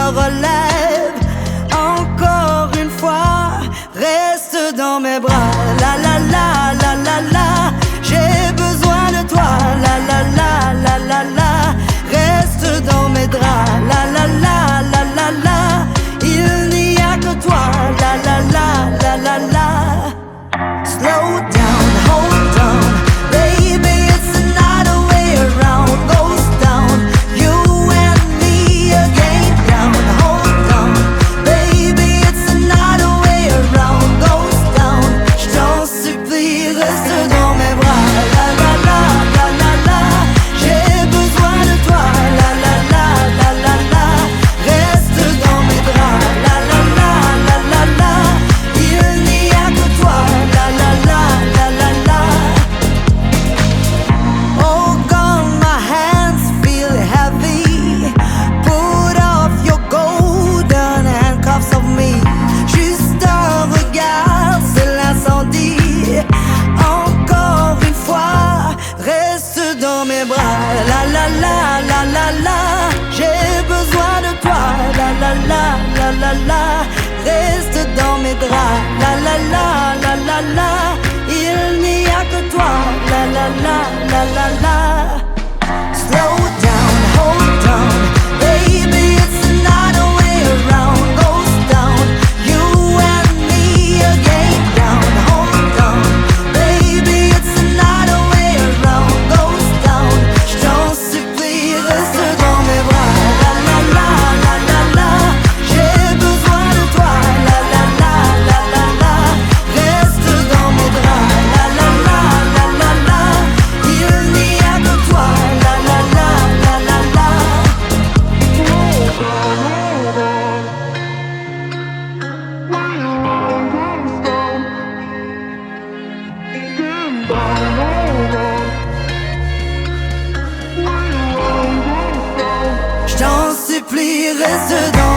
relève. Encore une fois, reste dans mes bras. La la la la la la, j'ai besoin de toi. La la la la la la, reste dans mes draps. La la la la la la, il n'y a que toi. La la la la la la. Slow down, hold on, baby, it's another way around. Goes down, you and me again. Down, hold on, baby, it's another way around. Goes down, je t'en supplie, reste dans mes bras. La la la la la la, j'ai besoin de toi. La la la la la la, reste dans mes draps. La la la la la la, il n'y a que toi. La la la la la la. Oh God, my hands feel heavy. Put off your golden handcuffs of me. Juste un regard, c'est l'incendie. Encore une fois, reste dans mes bras. La la la la la la, j'ai besoin de toi. La la la la la la, reste dans mes draps. La la la la la la, il n'y a que toi. La la la la la la. Slow down, hold on, baby, it's another way around. Goes down, you and me again. Down, hold on, baby, it's another way around. Goes down, je t'en supplie, reste dans mes bras. La la la la la la, j'ai besoin de toi. La la la la la la, reste dans mes draps. La la la la la la, il n'y a que toi. La la la la la la. Je t'en supplie, reste dans